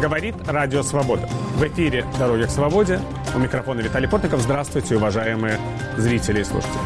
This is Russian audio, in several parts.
Говорит Радио Свобода. В эфире «Дороги к свободе». У микрофона Виталий Портников. Здравствуйте, уважаемые зрители и слушатели.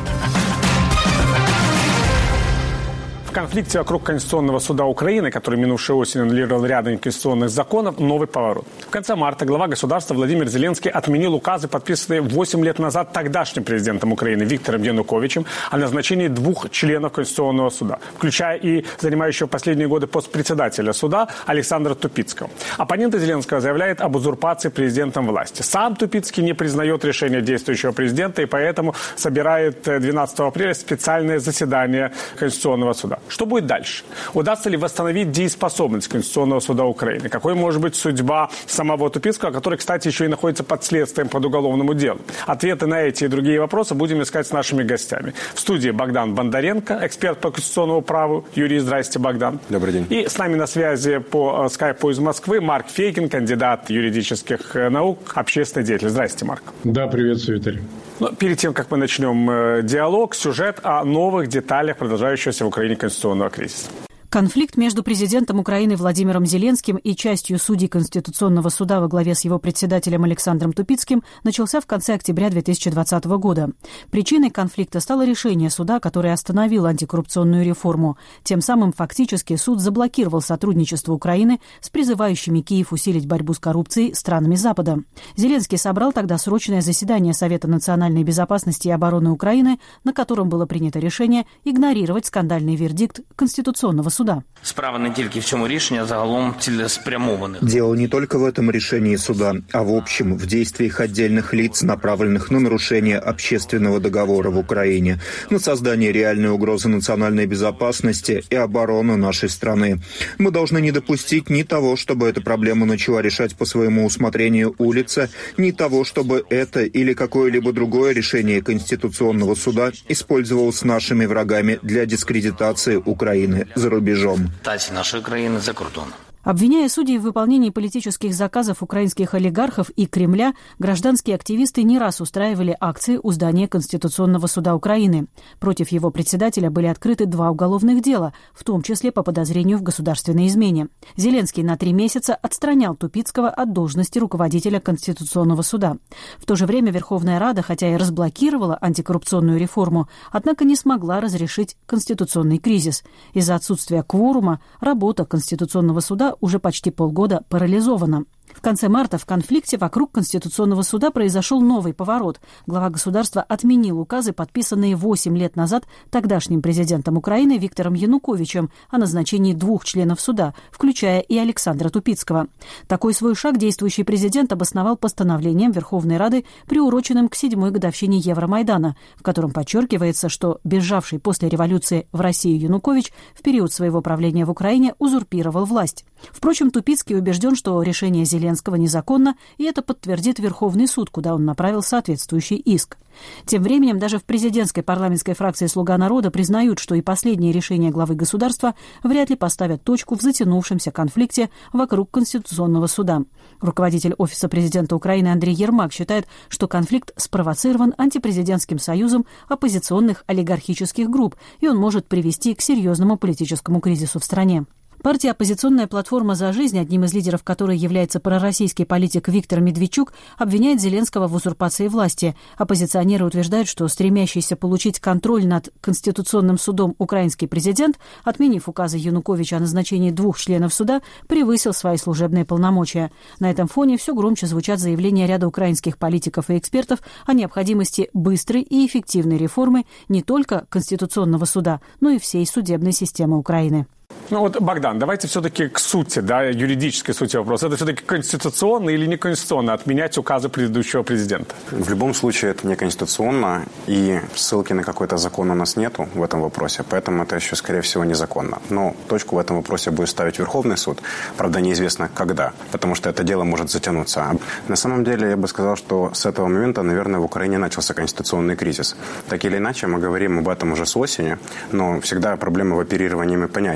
В конфликте вокруг Конституционного суда Украины, который минувшей осенью аннулировал ряд конституционных законов, новый поворот. В конце марта глава государства Владимир Зеленский отменил указы, подписанные 8 лет назад тогдашним президентом Украины Виктором Януковичем о назначении 2 членов Конституционного суда, включая и занимающего последние годы пост председателя суда Александра Тупицкого. Оппоненты Зеленского заявляют об узурпации президентом власти. Сам Тупицкий не признает решение действующего президента и поэтому собирает 12 апреля специальное заседание Конституционного суда. Что будет дальше? Удастся ли восстановить дееспособность Конституционного суда Украины? Какой может быть судьба самого Тупицкого, который, кстати, еще и находится под следствием под уголовному делу? Ответы на эти и другие вопросы будем искать с нашими гостями. В студии Богдан Бондаренко, эксперт по конституционному праву. Юрий, здрасте, Богдан. Добрый день. И с нами на связи по скайпу из Москвы Марк Фейгин, кандидат юридических наук, общественный деятель. Здрасте, Марк. Да, приветствую, Виталий. Но перед тем, как мы начнем диалог, сюжет о новых деталях продолжающегося в Украине конституционного кризиса. Конфликт между президентом Украины Владимиром Зеленским и частью судей Конституционного суда во главе с его председателем Александром Тупицким начался в конце октября 2020 года. Причиной конфликта стало решение суда, которое остановило антикоррупционную реформу. Тем самым фактически суд заблокировал сотрудничество Украины с призывающими Киев усилить борьбу с коррупцией странами Запада. Зеленский собрал тогда срочное заседание Совета национальной безопасности и обороны Украины, на котором было принято решение игнорировать скандальный вердикт Конституционного суда. Справа не только в цьому решении, а загалом целеспрямованных. Дело не только в этом решении суда, а в общем в действиях отдельных лиц, направленных на нарушение общественного договора в Украине, на создание реальной угрозы национальной безопасности и обороны нашей страны. Мы должны не допустить ни того, чтобы эту проблему начала решать по своему усмотрению улица, ни того, чтобы это или какое-либо другое решение Конституционного суда использовалось нашими врагами для дискредитации Украины за рубежом. Нашей країни за кордоном. Обвиняя судей в выполнении политических заказов украинских олигархов и Кремля, гражданские активисты не раз устраивали акции у здания Конституционного суда Украины. Против его председателя были открыты 2 уголовных дела, в том числе по подозрению в государственной измене. Зеленский на 3 месяца отстранял Тупицкого от должности руководителя Конституционного суда. В то же время Верховная Рада, хотя и разблокировала антикоррупционную реформу, однако не смогла разрешить конституционный кризис. Из-за отсутствия кворума работа Конституционного суда уже почти полгода парализована. В конце марта в конфликте вокруг Конституционного суда произошел новый поворот. Глава государства отменил указы, подписанные 8 лет назад тогдашним президентом Украины Виктором Януковичем о назначении 2 членов суда, включая и Александра Тупицкого. Такой свой шаг действующий президент обосновал постановлением Верховной Рады, приуроченным к 7-й годовщине Евромайдана, в котором подчеркивается, что бежавший после революции в Россию Янукович в период своего правления в Украине узурпировал власть. Впрочем, Тупицкий убежден, что решение Зеленского незаконно, и это подтвердит Верховный суд, куда он направил соответствующий иск. Тем временем даже в президентской парламентской фракции «Слуга народа» признают, что и последние решения главы государства вряд ли поставят точку в затянувшемся конфликте вокруг Конституционного суда. Руководитель Офиса президента Украины Андрей Ермак считает, что конфликт спровоцирован антипрезидентским союзом оппозиционных олигархических групп, и он может привести к серьезному политическому кризису в стране. Партия «Оппозиционная платформа за жизнь», одним из лидеров которой является пророссийский политик Виктор Медведчук, обвиняет Зеленского в узурпации власти. Оппозиционеры утверждают, что стремящийся получить контроль над Конституционным судом украинский президент, отменив указы Януковича о назначении 2 членов суда, превысил свои служебные полномочия. На этом фоне все громче звучат заявления ряда украинских политиков и экспертов о необходимости быстрой и эффективной реформы не только Конституционного суда, но и всей судебной системы Украины. Ну вот, Богдан, давайте все-таки к сути, юридической сути вопроса. Это все-таки конституционно или неконституционно отменять указы предыдущего президента? В любом случае это неконституционно, и ссылки на какой-то закон у нас нету в этом вопросе, поэтому это еще, скорее всего, незаконно. Но точку в этом вопросе будет ставить Верховный суд, правда, неизвестно когда, потому что это дело может затянуться. На самом деле, я бы сказал, что с этого момента, наверное, в Украине начался конституционный кризис. Так или иначе, мы говорим об этом уже с осени, но всегда проблема в оперировании понятиями, что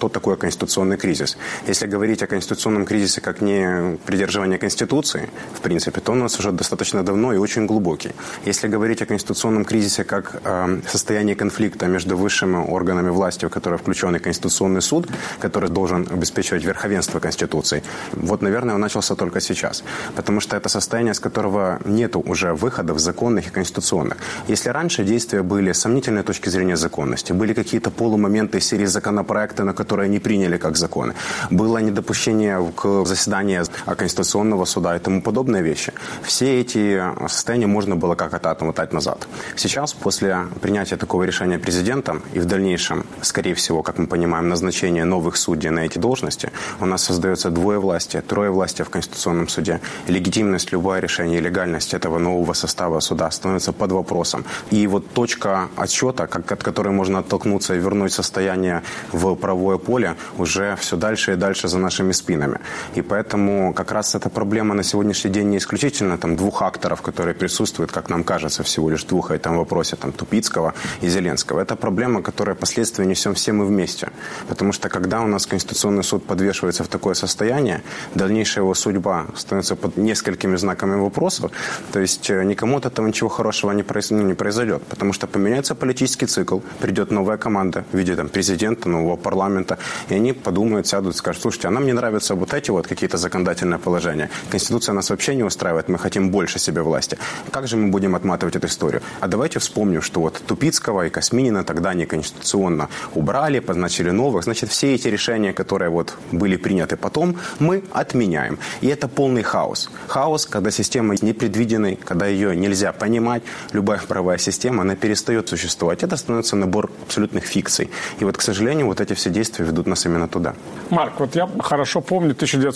что такое конституционный кризис. Если говорить о конституционном кризисе как не придерживание Конституции, в принципе, то он у нас уже достаточно давно и очень глубокий. Если говорить о конституционном кризисе как состоянии конфликта между высшими органами власти, в которые включен и Конституционный суд, который должен обеспечивать верховенство Конституции, вот, наверное, он начался только сейчас. Потому что это состояние, с которого нет уже выходов законных и конституционных. Если раньше действия были с сомнительной точки зрения законности, были какие-то полумоменты серии законопроекта, на которые не приняли как законы, было недопущение к заседанию Конституционного суда и тому подобные вещи, все эти состояния можно было как-то отмотать назад. Сейчас, после принятия такого решения президентом и в дальнейшем, скорее всего, как мы понимаем, назначения новых судей на эти должности, у нас создается двое власти, трое власти в Конституционном суде. Легитимность любого решения и легальность этого нового состава суда становится под вопросом. И вот точка отсчета, от которой можно оттолкнуться и вернуть состояние в правовое поле, уже все дальше и дальше за нашими спинами. И поэтому как раз эта проблема на сегодняшний день не исключительно двух акторов, которые присутствуют, как нам кажется, всего лишь двух в этом вопросе, Тупицкого и Зеленского. Это проблема, которая последствия несем все мы вместе. Потому что когда у нас Конституционный суд подвешивается в такое состояние, дальнейшая его судьба становится под несколькими знаками вопросов, то есть никому от этого ничего хорошего не произойдет. Потому что поменяется политический цикл, придет новая команда в виде президента, нового парламента, и они подумают, сядут и скажут: слушайте, а нам не нравятся вот эти вот какие-то законодательные положения. Конституция нас вообще не устраивает, мы хотим больше себе власти. Как же мы будем отматывать эту историю? А давайте вспомним, что вот Тупицкого и Косминина тогда неконституционно убрали, позначили новых. Значит, все эти решения, которые вот были приняты потом, мы отменяем. И это полный хаос. Хаос, когда система непредвиденной, когда ее нельзя понимать, любая правовая система, она перестает существовать. Это становится набор абсолютных фикций. И вот, к сожалению, вот эти все действия ведут нас именно туда. Марк, вот я хорошо помню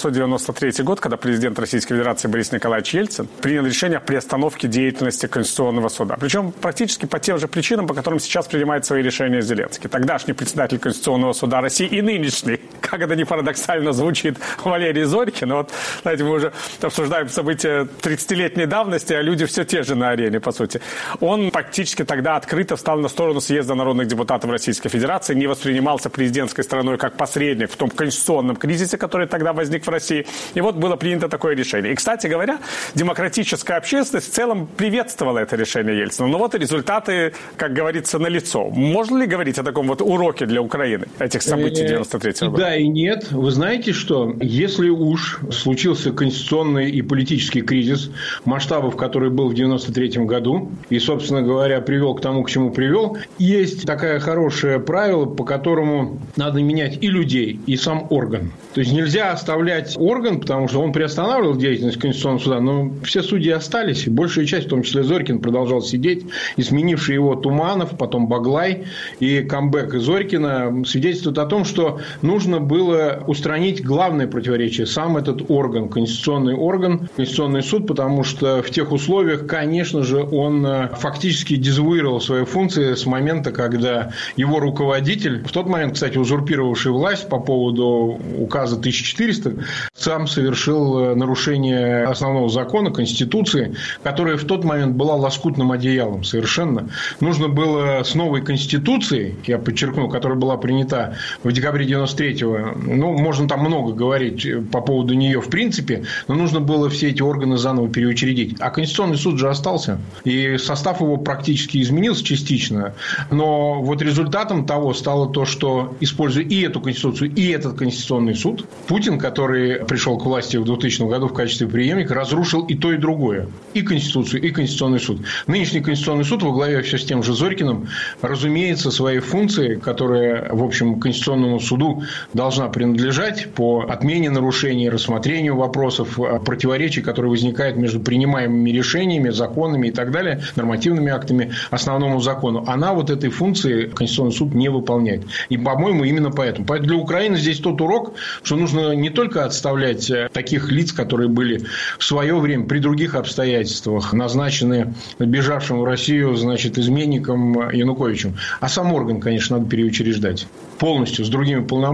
1993 год, когда президент Российской Федерации Борис Николаевич Ельцин принял решение о приостановке деятельности Конституционного суда. Причем практически по тем же причинам, по которым сейчас принимает свои решения Зеленский. Тогдашний председатель Конституционного суда России и нынешний, как это не парадоксально звучит, Валерий Зорькин. Вот, знаете, мы уже обсуждаем события 30-летней давности, а люди все те же на арене, по сути. Он практически тогда открыто встал на сторону съезда народных депутатов Российской Федерации, не воспринимался президентской стороной как посредник в том конституционном кризисе, который тогда возник в России. И вот было принято такое решение. И, кстати говоря, демократическая общественность в целом приветствовала это решение Ельцина. Но вот и результаты, как говорится, налицо. Можно ли говорить о таком вот уроке для Украины этих событий 93-го года? Да и нет. Вы знаете, что если уж случился конституционный и политический кризис, масштабов, который был в 93-м году, и, собственно говоря, привел к тому, к чему привел, есть такое хорошее правило, по которому надо менять и людей, и сам орган. То есть нельзя оставлять орган, потому что он приостанавливал деятельность Конституционного суда, но все судьи остались, и большая часть, в том числе Зорькин, продолжал сидеть, и сменивший его Туманов, потом Баглай и камбэк Зорькина свидетельствуют о том, что нужно было устранить главное противоречие, сам этот орган, конституционный орган, Конституционный суд, потому что в тех условиях, конечно же, он фактически дезавуировал свои функции с момента, когда его руководитель, в тот момент, кстати, узурпировавший власть по поводу указа 1400, сам совершил нарушение основного закона, Конституции, которая в тот момент была лоскутным одеялом совершенно. Нужно было с новой Конституцией, я подчеркну, которая была принята в декабре 93-го, можно там много говорить по поводу нее в принципе, но нужно было все эти органы заново переучредить. А Конституционный суд же остался, и состав его практически изменился частично, но вот результатом того стало то, что, используя и эту Конституцию, и этот Конституционный суд, Путин, который пришел к власти в 2000 году в качестве преемника, разрушил и то, и другое. И Конституцию, и Конституционный суд. Нынешний Конституционный суд во главе все с тем же Зорькиным, разумеется, свои функции, которые, в общем, Конституционному суду должна принадлежать по отмене нарушений, рассмотрению вопросов, противоречий, которые возникают между принимаемыми решениями, законами и так далее, нормативными актами, основному закону. Она вот этой функции Конституционный суд не выполняет. И, по-моему, именно поэтому. Поэтому для Украины здесь тот урок, что нужно не только отставлять таких лиц, которые были в свое время при других обстоятельствах назначены бежавшим в Россию, изменником Януковичем, а сам орган, конечно, надо переучреждать полностью, с другими полномочиями,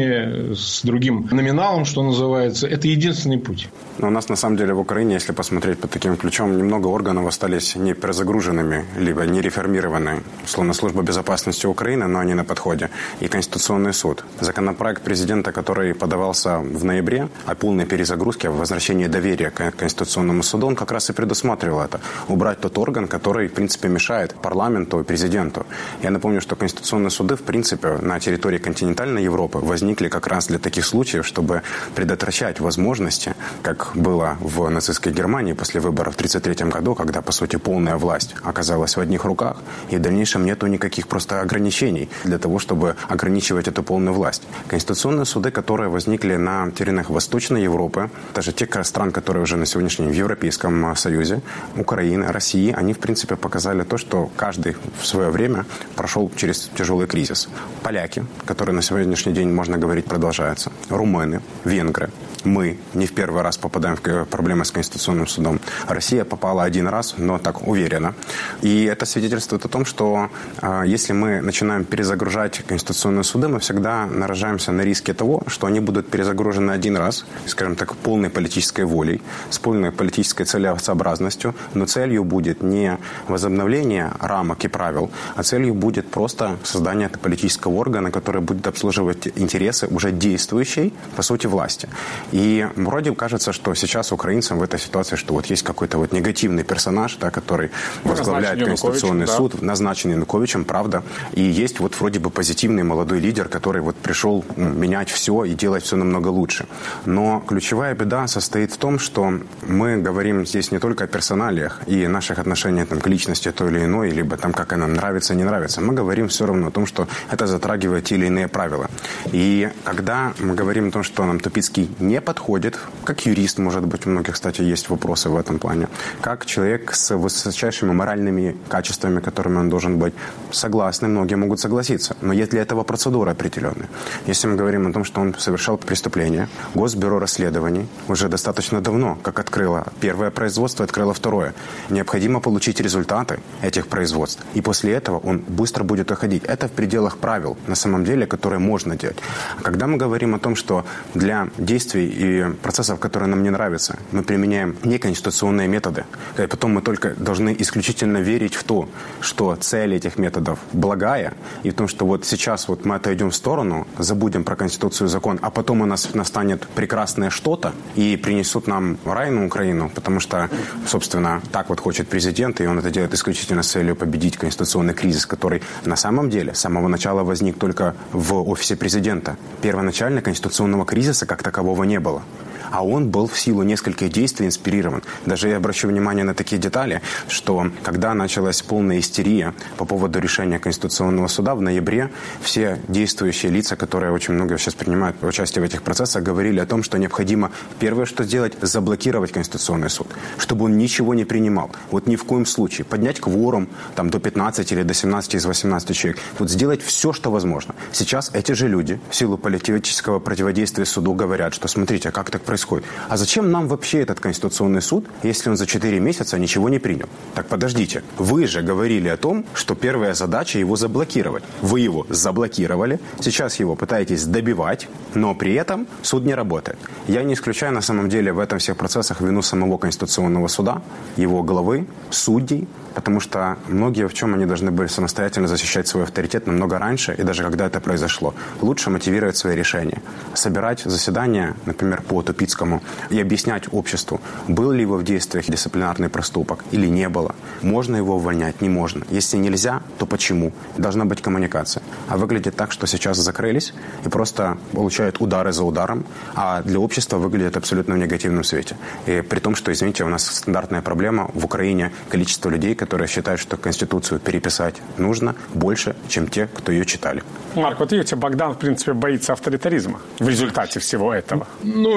судьями с другим номиналом, что называется. Это единственный путь. Но у нас, на самом деле, в Украине, если посмотреть под таким ключом, немного органов остались не перезагруженными, либо не реформированы. Словно служба безопасности Украины, но они на подходе. И Конституционный суд. Законопроект президента, который подавался в ноябре, о полной перезагрузке, о возвращении доверия к Конституционному суду, он как раз и предусматривал это. Убрать тот орган, который, в принципе, мешает парламенту и президенту. Я напомню, что конституционные суды, в принципе, на территории континентальной Европы возникли как раз для таких случаев, чтобы предотвращать возможности, как было в нацистской Германии после выборов в 1933 году, когда, по сути, полная власть оказалась в одних руках, и в дальнейшем нету никаких просто ограничений для того, чтобы ограничивать эту полную власть. Конституционные суды, которые возникли на теренах Восточной Европы, даже тех стран, которые уже на сегодняшний день в Европейском Союзе, Украины, России, они, в принципе, показали то, что каждый в свое время прошел через тяжелый кризис. Поляки, которые на сегодняшний день, можно говорить, продолжаются, румыны, венгры. Мы не в первый раз попадаем в проблемы с Конституционным судом. Россия попала один раз, но так уверенно. И это свидетельствует о том, что если мы начинаем перезагружать конституционные суды, мы всегда наражаемся на риске того, что они будут перезагружены один раз, скажем так, полной политической волей, с полной политической целесообразностью, но целью будет не возобновление рамок и правил, а целью будет просто создание политического органа, который будет обслуживать интересы уже действующей, по сути, власти. И вроде кажется, что сейчас украинцам в этой ситуации, что вот есть какой-то вот негативный персонаж, да, который возглавляет Конституционный суд, назначен Януковичем, правда. И есть вот вроде бы позитивный молодой лидер, который вот пришел менять все и делать все намного лучше. Но ключевая беда состоит в том, что мы говорим здесь не только о персоналиях и наших отношениях там, к личности той или иной, либо там, как она нравится, не нравится. Мы говорим все равно о том, что это затрагивает те или иные правила. И когда мы говорим о том, что нам Тупицкий не подходит, как юрист, может быть, у многих, кстати, есть вопросы в этом плане, как человек с высочайшими моральными качествами, которыми он должен быть, согласны, многие могут согласиться. Но есть для этого процедура определенная. Если мы говорим о том, что он совершал преступление, Госбюро расследований уже достаточно давно, как открыло первое производство, открыло второе. Необходимо получить результаты этих производств. И после этого он быстро будет уходить. Это в пределах правил, на самом деле, которые можно делать. А когда мы говорим о том, что для действий и процессов, которые нам не нравятся, мы применяем неконституционные методы, и потом мы только должны исключительно верить в то, что цель этих методов благая, и в том, что вот сейчас вот мы отойдем в сторону, забудем про Конституцию и закон, а потом у нас настанет прекрасное что-то и принесут нам рай на Украину, потому что, собственно, так вот хочет президент, и он это делает исключительно с целью победить конституционный кризис, который на самом деле с самого начала возник только в офисе президента. Первоначально конституционного кризиса как такового не было. А он был в силу нескольких действий инспирирован. Даже я обращу внимание на такие детали, что когда началась полная истерия по поводу решения Конституционного суда в ноябре, все действующие лица, которые очень много сейчас принимают участие в этих процессах, говорили о том, что необходимо первое, что сделать, заблокировать Конституционный суд, чтобы он ничего не принимал. Вот ни в коем случае. Поднять кворум там, до 15 или до 17 из 18 человек. Вот сделать все, что возможно. Сейчас эти же люди в силу политического противодействия суду говорят, что смотрите, а как так происходит? А зачем нам вообще этот Конституционный суд, если он за 4 месяца ничего не принял? Так подождите, вы же говорили о том, что первая задача его заблокировать. Вы его заблокировали, сейчас его пытаетесь добивать, но при этом суд не работает. Я не исключаю на самом деле в этом всех процессах вину самого Конституционного суда, его главы, судей, потому что многие в чем они должны были самостоятельно защищать свой авторитет намного раньше, и даже когда это произошло. Лучше мотивировать свои решения. Собирать заседания, например, по Тупицкому, и объяснять обществу, был ли его в действиях дисциплинарный проступок или не было. Можно его увольнять, не можно. Если нельзя, то почему? Должна быть коммуникация. А выглядит так, что сейчас закрылись и просто получают удары за ударом, а для общества выглядит абсолютно в негативном свете. И при том, что, извините, у нас стандартная проблема в Украине, количество людей, которые считают, что Конституцию переписать нужно больше, чем те, кто ее читали. Марк, вот видите, Богдан, в принципе, боится авторитаризма в результате всего этого. Ну, я,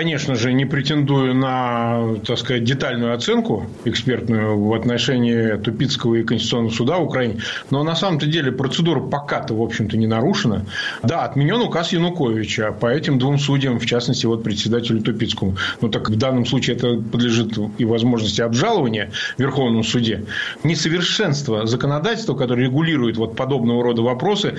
конечно же, не претендую на, так сказать, детальную оценку экспертную в отношении Тупицкого и Конституционного суда Украины, но на самом-то деле процедура пока-то, в общем-то, не нарушена. Да, отменен указ Януковича по этим двум судьям, в частности, вот председателю Тупицкому. Ну, так в данном случае это подлежит и возможности обжалования в Верховном суде. Несовершенство законодательства, которое регулирует вот подобного рода вопросы,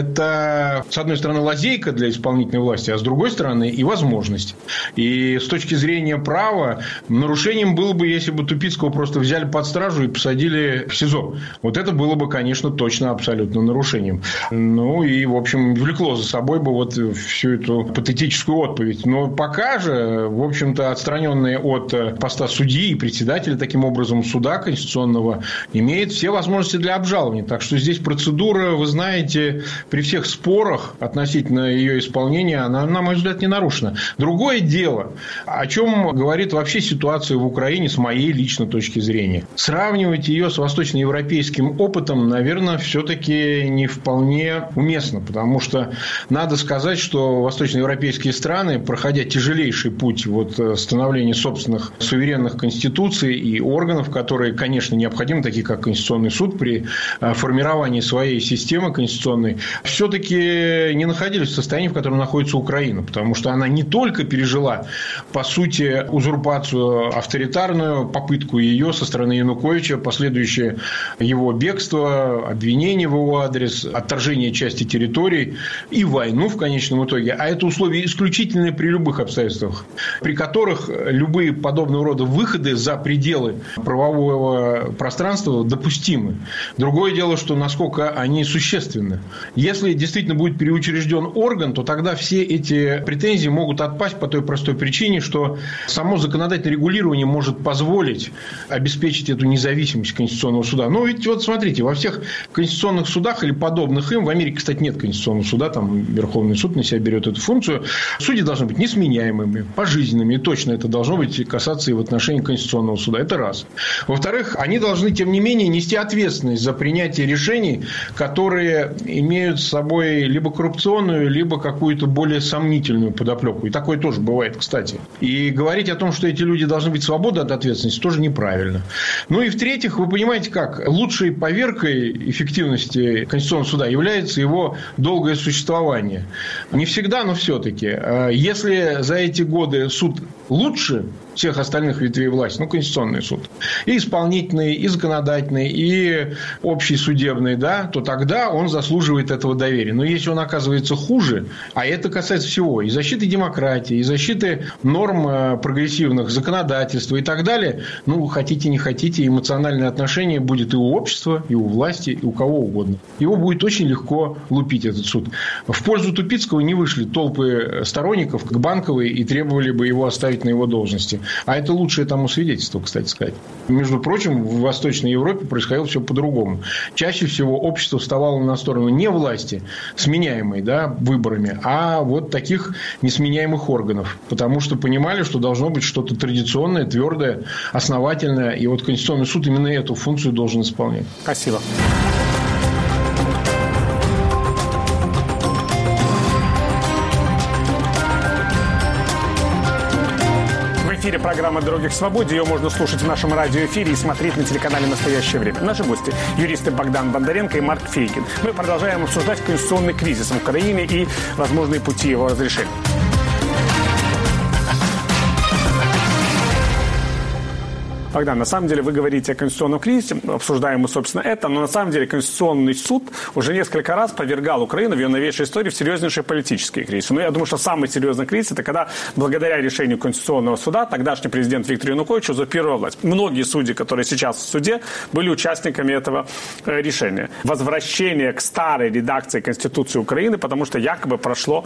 это, с одной стороны, лазейка для исполнительной власти, а с другой стороны, и возможность. И с точки зрения права, нарушением было бы, если бы Тупицкого просто взяли под стражу и посадили в СИЗО. Вот это было бы, конечно, точно абсолютно нарушением. Ну, и, в общем, влекло за собой бы вот всю эту патетическую отповедь. Но пока же, в общем-то, отстраненные от поста судьи и председателя, таким образом, суда конституционного, имеет все возможности для обжалования. Так что здесь процедура, вы знаете, при всех спорах относительно ее исполнения, она, на мой взгляд, не нарушена. Другое дело, о чем говорит вообще ситуация в Украине с моей личной точки зрения. Сравнивать ее с восточноевропейским опытом, наверное, все-таки не вполне уместно, потому что надо сказать, что восточноевропейские страны, проходя тяжелейший путь вот становления собственных суверенных конституций и органов, которые, конечно, необходимы, такие как Конституционный суд, при формировании своей системы конституционной, все-таки не находились в состоянии, в котором находится Украина, потому что она не только пережила, по сути, узурпацию авторитарную, попытку ее со стороны Януковича, последующее его бегство, обвинение в его адрес, отторжение части территорий и войну в конечном итоге. А это условия исключительные при любых обстоятельствах, при которых любые подобного рода выходы за пределы правового пространства допустимы. Другое дело, что насколько они существенны. Если действительно будет переучрежден орган, то тогда все эти претензии могут отпасть по той простой причине, что само законодательное регулирование может позволить обеспечить эту независимость Конституционного суда. Но ведь вот смотрите, во всех конституционных судах или подобных им, в Америке, кстати, нет Конституционного суда, там Верховный суд на себя берет эту функцию, судьи должны быть несменяемыми, пожизненными, и точно это должно быть касаться и в отношении Конституционного суда. Это раз. Во-вторых, они должны, тем не менее, нести ответственность за принятие решений, которые имеют с собой либо коррупционную, либо какую-то более сомнительную подоплеку. И такое тоже бывает, кстати. И говорить о том, что эти люди должны быть свободны от ответственности, тоже неправильно. Ну и в-третьих, вы понимаете как, лучшей поверкой эффективности Конституционного суда является его долгое существование. Не всегда, но все-таки. Если за эти годы суд лучше всех остальных ветвей власти, Конституционный суд, и исполнительный, и законодательный, и общий судебный, да, то тогда он заслуживает этого доверия. Но если он оказывается хуже, а это касается всего, и защиты демократии, и защиты норм прогрессивных законодательства и так далее, хотите, не хотите, эмоциональное отношение будет и у общества, и у власти, и у кого угодно. Его будет очень легко лупить, этот суд. В пользу Тупицкого не вышли толпы сторонников к Банковой и требовали бы его оставить на его должности. А это лучшее тому свидетельство, кстати сказать. Между прочим, в Восточной Европе происходило все по-другому. Чаще всего общество вставало на сторону не власти, сменяемой, да, выборами, а вот таких несменяемых органов. Потому что понимали, что должно быть что-то традиционное, твердое, основательное. И вот Конституционный суд именно эту функцию должен исполнять. Спасибо. В эфире программа «Дороги к свободе». Ее можно слушать в нашем радиоэфире и смотреть на телеканале «Настоящее время». Наши гости – юристы Богдан Бондаренко и Марк Фейгин. Мы продолжаем обсуждать конституционный кризис в Украине и возможные пути его разрешения. Богдан, на самом деле вы говорите о конституционном кризисе, обсуждаем мы, собственно, это, но на самом деле Конституционный суд уже несколько раз повергал Украину в ее новейшей истории в серьезнейший политический кризис. Но я думаю, что самый серьезный кризис – это когда, благодаря решению Конституционного суда, тогдашний президент Виктор Янукович узурпировал власть. Многие судьи, которые сейчас в суде, были участниками этого решения. Возвращение к старой редакции Конституции Украины, потому что якобы прошло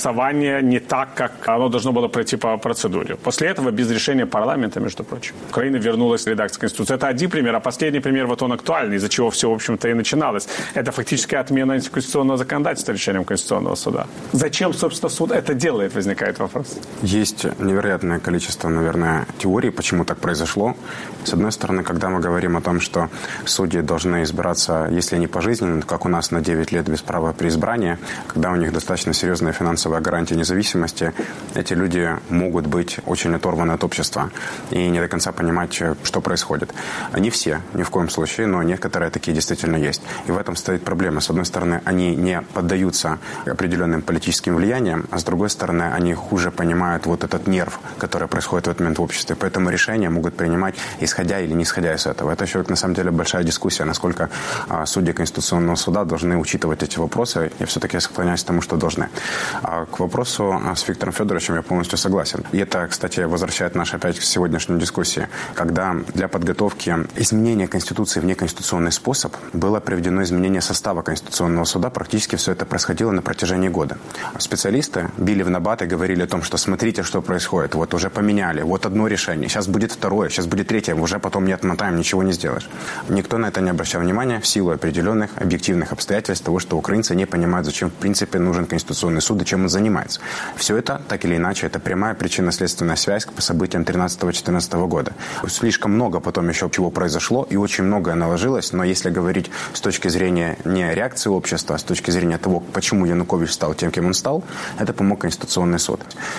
голосование не так, как оно должно было пройти по процедуре. После этого без решения парламента, между прочим. Украина Украины вернулась в редакцию Конституции. Это один пример, а последний пример, вот он актуальный, из-за чего все, в общем-то, и начиналось. Это фактически отмена антиконституционного законодательства решением Конституционного суда. Зачем, собственно, суд это делает, возникает вопрос. Есть невероятное количество, наверное, теорий, почему так произошло. С одной стороны, когда мы говорим о том, что судьи должны избираться, если не пожизненно, как у нас на 9 лет без права переизбрания, когда у них достаточно серьезная финансовая гарантия независимости, эти люди могут быть очень оторваны от общества и не до конца понимать, что происходит. Не все, ни в коем случае, но некоторые такие действительно есть. И в этом стоит проблема. С одной стороны, они не поддаются определенным политическим влияниям, а с другой стороны, они хуже понимают вот этот нерв, который происходит в этот момент в обществе. Поэтому решения могут принимать, исходя или не исходя из этого. Это еще, на самом деле, большая дискуссия, насколько судьи Конституционного суда должны учитывать эти вопросы. Я все-таки склоняюсь к тому, что должны. А к вопросу с Виктором Федоровичем я полностью согласен. И это, кстати, возвращает нас опять к сегодняшней дискуссии, когда для подготовки изменения Конституции в неконституционный способ было приведено изменение состава Конституционного суда. Практически все это происходило на протяжении года. Специалисты били в набат и говорили о том, что смотрите, что происходит. Вот уже поменяли, вот одно решение, сейчас будет второе, сейчас будет третье, уже потом не отмотаем, ничего не сделаешь. Никто на это не обращал внимания в силу определенных объективных обстоятельств того, что украинцы не понимают, зачем в принципе нужен Конституционный суд и чем он занимается. Все это, так или иначе, это прямая причинно-следственная связь по событиям 13-14 года. Слишком много потом еще чего произошло, и очень многое наложилось, но если говорить с точки зрения не реакции общества, а с точки зрения того, почему Янукович стал тем, кем он стал, это помог Конституционный суд.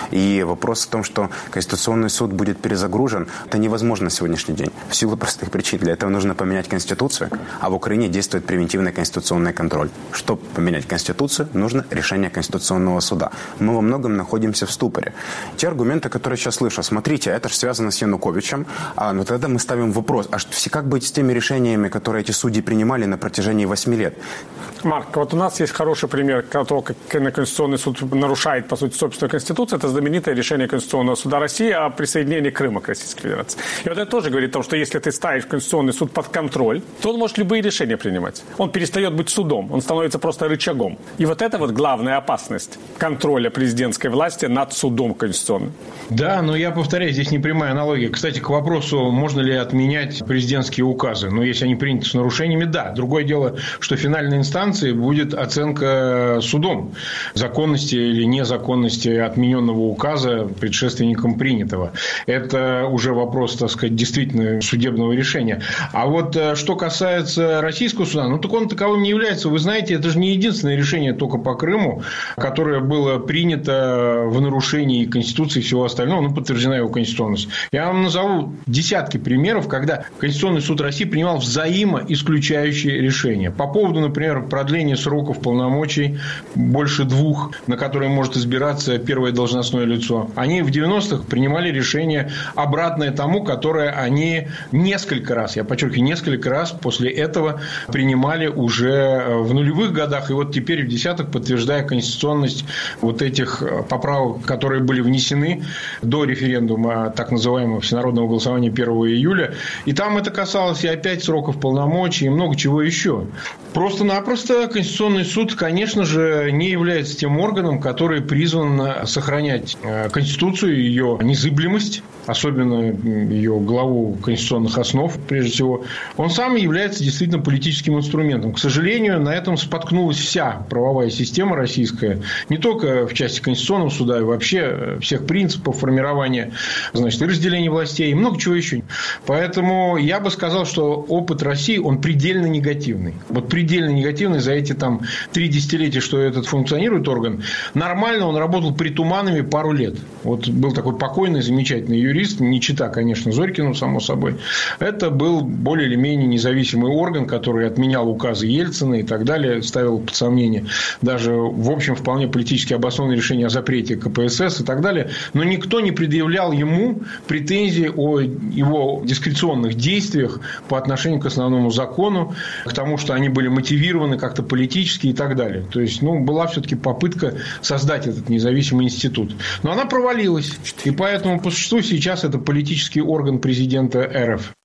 И вопрос в том, что Конституционный суд будет перезагружен, это невозможно на сегодняшний день. В силу простых причин. Для этого нужно поменять Конституцию, а в Украине действует превентивный конституционный контроль. Чтобы поменять Конституцию, нужно решение Конституционного суда. Мы во многом находимся в ступоре. Те аргументы, которые я сейчас слышу, смотрите, это же связано с Януковичем, но тогда мы ставим вопрос, а как быть с теми решениями, которые эти судьи принимали на протяжении 8 лет? Марк, вот у нас есть хороший пример того, как Конституционный суд нарушает, по сути, собственную Конституцию. Это знаменитое решение Конституционного суда России о присоединении Крыма к Российской Федерации. И вот это тоже говорит о том, что если ты ставишь Конституционный суд под контроль, то он может любые решения принимать. Он перестает быть судом, он становится просто рычагом. И вот это вот главная опасность контроля президентской власти над судом конституционным. Да, но я повторяю, здесь не прямая аналогия. Кстати, к вопросу, можно ли отменять президентские указы. Но если они приняты с нарушениями, да. Другое дело, что финальной инстанцией будет оценка судом законности или незаконности отмененного указа предшественником принятого. Это уже вопрос, так сказать, действительно судебного решения. А вот что касается российского суда, ну так он таковым не является. Вы знаете, это же не единственное решение только по Крыму, которое было принято в нарушении Конституции и всего остального, ну, подтверждена его конституционность. Я вам назову десятки примеров, когда Конституционный суд России принимал взаимоисключающие решения. По поводу, например, продления сроков полномочий больше 2, на которые может избираться первое должностное лицо. Они в 90-х принимали решение обратное тому, которое они несколько раз, я подчеркиваю, несколько раз после этого принимали уже в нулевых годах. И вот теперь в десятых, подтверждая конституционность вот этих поправок, которые были внесены до референдума, так называемого всенародного голосования 1 июля. И там это касалось и опять сроков полномочий, и много чего еще. Просто-напросто Конституционный суд, конечно же, не является тем органом, который призван сохранять Конституцию, ее незыблемость, особенно ее главу конституционных основ, прежде всего. Он сам является действительно политическим инструментом. К сожалению, на этом споткнулась вся правовая система российская, не только в части Конституционного суда, и вообще всех принципов формирования, значит, и разделения властей, и много чего еще. Поэтому я бы сказал, что опыт России, он предельно негативный. Вот предельно негативный за эти 3 десятилетия, что этот функционирует орган. Нормально он работал при Туманове пару лет. Вот был такой покойный, замечательный юрист, не чита, конечно, Зорькину, само собой. Это был более или менее независимый орган, который отменял указы Ельцина и так далее, ставил под сомнение даже, в общем, вполне политически обоснованные решения о запрете КПСС и так далее. Но никто не предъявлял ему претензий о его дискреционных действиях по отношению к основному закону, к тому, что они были мотивированы как-то политически и так далее. То есть, была все-таки попытка создать этот независимый институт. Но она провалилась. И поэтому по существу сейчас это политический орган президента РФ.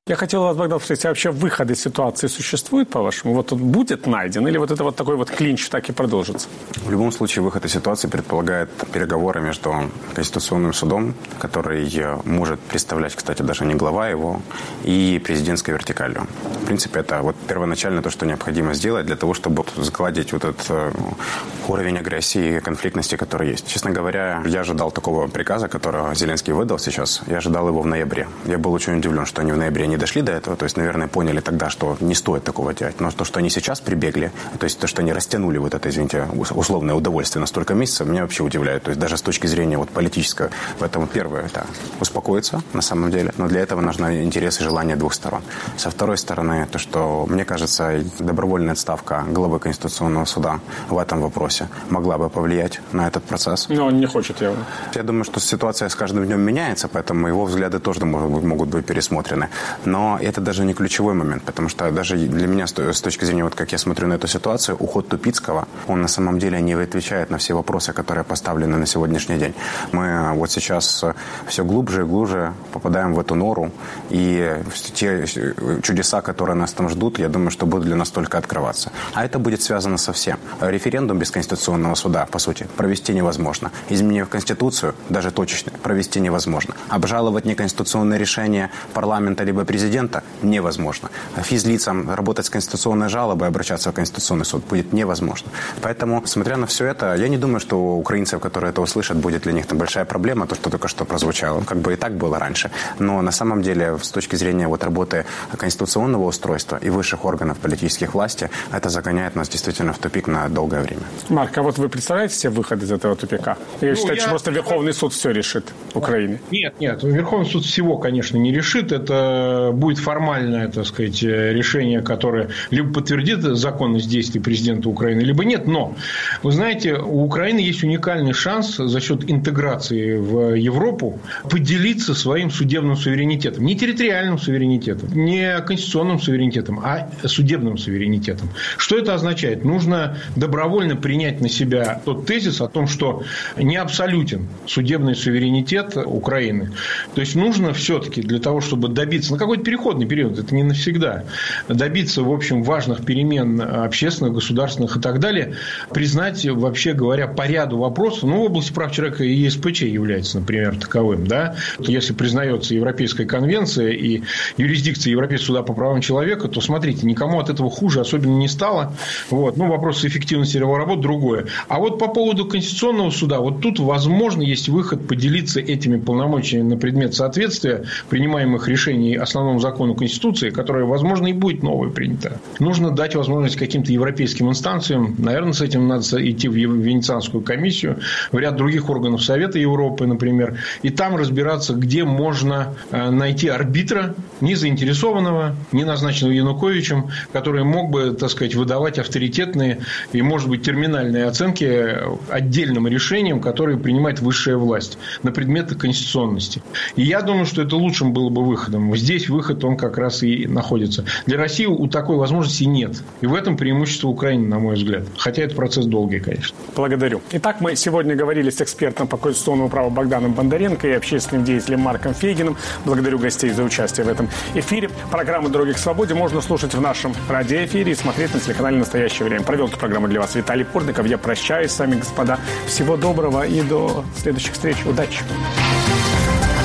Я хотел вас, Богдан, спросить, а вообще выход из ситуации существует, по-вашему? Вот он будет найден или вот это вот такой вот клинч так и продолжится? В любом случае, выход из ситуации предполагает переговоры между Конституционным судом, который может представлять, кстати, даже не глава его, и президентской вертикалью. В принципе, это вот первоначально то, что необходимо сделать для того, чтобы загладить вот этот уровень агрессии и конфликтности, который есть. Честно говоря, я ожидал такого приказа, который Зеленский выдал сейчас. Я ожидал его в ноябре. Я был очень удивлен, что они в ноябре не дошли до этого. То есть, наверное, поняли тогда, что не стоит такого делать. Но то, что они сейчас прибегли, то есть то, что они растянули вот это, извините, условное удовольствие на столько месяцев, меня вообще удивляет. То есть даже с точки зрения вот политического. Поэтому первое – это успокоиться на самом деле. Но для этого нужны интересы и желания двух сторон. Со второй стороны, то, что, мне кажется, добровольная отставка главы Конституционного суда в этом вопросе могла бы повлиять на этот процесс. Но он не хочет его. Я думаю, что ситуация с каждым днем меняется, поэтому его взгляды тоже могут быть пересмотрены. Но это даже не ключевой момент, потому что даже для меня, с точки зрения, вот как я смотрю на эту ситуацию, уход Тупицкого, он на самом деле не отвечает на все вопросы, которые поставлены на сегодняшний день. Мы вот сейчас все глубже и глубже попадаем в эту нору, и те чудеса, которые нас там ждут, я думаю, что будут для нас только открываться. А это будет связано со всем. Референдум без Конституционного суда, по сути, провести невозможно. Изменение в Конституцию, даже точечно, провести невозможно. Обжаловать неконституционное решение парламента либо президента невозможно. Физлицам работать с конституционной жалобой, обращаться в Конституционный суд будет невозможно. Поэтому, смотря на все это, я не думаю, что у украинцев, которые это услышат, будет для них там большая проблема, то, что только что прозвучало. Как бы и так было раньше. Но на самом деле, с точки зрения вот работы конституционного устройства и высших органов политических власти, это загоняет нас действительно в тупик на долгое время. Марк, а вот вы представляете себе выход из этого тупика? Или считаете, что просто Верховный суд все решит в Украине? Нет. Верховный суд всего, конечно, не решит. Это будет формальное, так сказать, решение, которое либо подтвердит законность действий президента Украины, либо нет. Но, вы знаете, у Украины есть уникальный шанс за счет интеграции в Европу поделиться своим судебным суверенитетом. Не территориальным суверенитетом, не конституционным суверенитетом, а судебным суверенитетом. Что это означает? Нужно добровольно принять на себя тот тезис о том, что не абсолютен судебный суверенитет Украины. То есть нужно все-таки для того, чтобы добиться, на какой-то переходный период, это не навсегда, добиться, в общем, важных перемен общественных, государственных и так далее, признать, вообще говоря, по ряду вопросов, в области прав человека и ЕСПЧ является, например, таковым, да, если признается Европейская конвенция и юрисдикция Европейского суда по правам человека, то, смотрите, никому от этого хуже особенно не стало. Вопрос эффективности его работы другое. А вот по поводу Конституционного суда, вот тут, возможно, есть выход поделиться этими полномочиями на предмет соответствия принимаемых решений основному закону Конституции, которое, возможно, и будет новое принято. Нужно дать возможность каким-то европейским инстанциям, наверное, с этим надо идти в Венецианскую комиссию, в ряд других органов Совета Европы, например, и там разбираться, где можно найти арбитра, не заинтересованного, не назначенного Януковичем, который мог бы, так сказать, выдавать авторитетные и, может быть, терминальные оценки отдельным решениям, которые принимает высшая власть на предметы конституционности. И я думаю, что это лучшим было бы выходом. Здесь выход, он как раз и находится. Для России у такой возможности нет. И в этом преимущество Украины, на мой взгляд. Хотя это процесс долгий, конечно. Благодарю. Итак, мы сегодня говорили с экспертом по конституционному праву Богданом Бондаренко и общественным деятелем Марком Фейгиным. Благодарю гостей за участие в этом эфире. Программу «Дороги к свободе» можно слушать в нашем радиоэфире и смотреть на телеканале «Настоящее время». Провел эту программу для вас Виталий Портников. Я прощаюсь с вами, господа. Всего доброго и до следующих встреч. Удачи!